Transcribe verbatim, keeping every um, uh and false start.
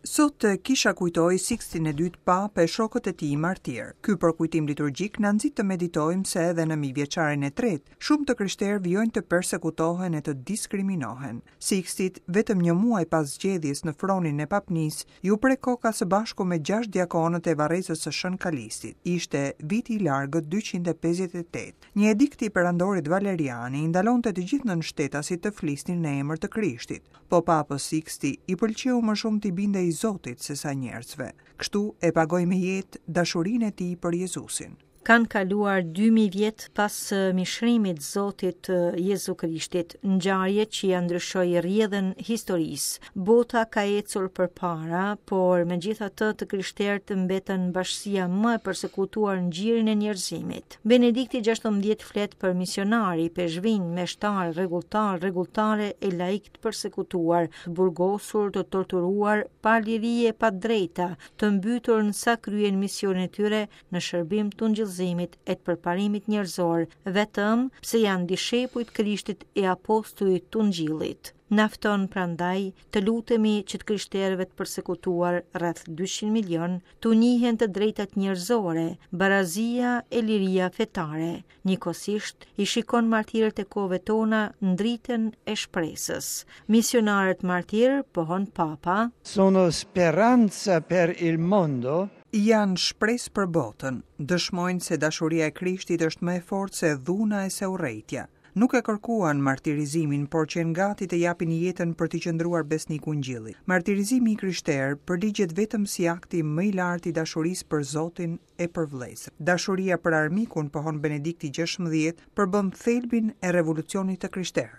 Sot kisha kujtoj Sixtin e dytë Papë e shokët e tij martir. Ky përkujtim liturgjik na nxit të meditojmë se edhe në mijëvjeçarin e tretë, shumë të krishterë vijojnë të persekutohen e të diskriminohen. Sixtit, vetëm një muaj pas zgjedhjes në fronin e papnis, ju prek koka së bashku me gjashtë diakonët e varrezës së Shën Kalistit. Ishte viti i largët dyqind e pesëdhjetë e tetë. Një edikt i perandorit Valeriani i ndalonte të gjithë nënshtetasit të flisnin në emër të Krishtit. Po Papës Sixti i pëlqeu më shumë t'i bindej Zotit se sa njerëzve. Kështu e pagoi me jetë dashurinë e tij për Jezusin. Kanë kaluar dy mijë vjet pas mishrimit Zotit Jezu Krishtit, ngjarje që ja ndryshoi rrjedhën historisë. Bota ka ecur përpara, por megjithatë të krishterët mbetën bashkësia më e përsekutuar në gjirin e njerëzimit. Benedikti gjashtëmbëdhjetë flet për misionari, peshvin, meshtar, rregulltar, rregulltare e laik të përsekutuar, të burgosur, të torturuar, pa liri e pa drejta, të mbytur në sa kryen misionin e tyre në shërbim të ungjillëzimit e të përparimit njerëzor, vetëm pse janë dishepujt Krishtit e apostujt të Ungjillit. Nafton prandaj të lutemi që të krishterëve të përsekutuar rreth dyqind milion të njihen të drejtat njerëzore, barazia e liria fetare. Njëkohësisht i shikon martirët e kohëve tona në dritën e shpresës. Misionarët martir, pohon Papa, sono speranza per il mondo. Janë shpresë për botën, dëshmojnë se dashuria e Krishtit është më e fortë se dhuna e se urrejtja. Nuk e kërkuan martirizimin, por që janë gati të japin jetën për të qëndruar besnik Ungjillit. Martirizimi i krishterë përligjet vetëm si akti më i lartë i dashurisë për Zotin e për vëllezërit. Dashuria për armikun, pohon Benedikti gjashtëmbëdhjetë, përbën thelbin e revolucionit të krishterë.